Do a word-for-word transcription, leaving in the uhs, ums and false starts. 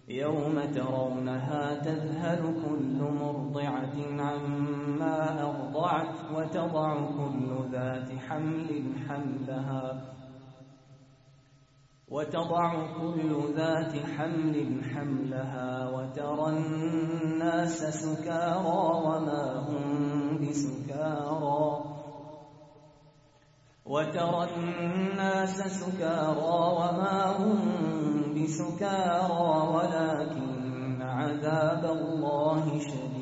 يوم ترونها تذهل كل مرضعة عما أرضعت وتضع كل ذات حمل حملها وتضع كل ذات حمل حملها وترى الناس سكارى وما هم بسكارى وترى الناس سكارى وما هم بسكارى ولكن عذاب الله شديد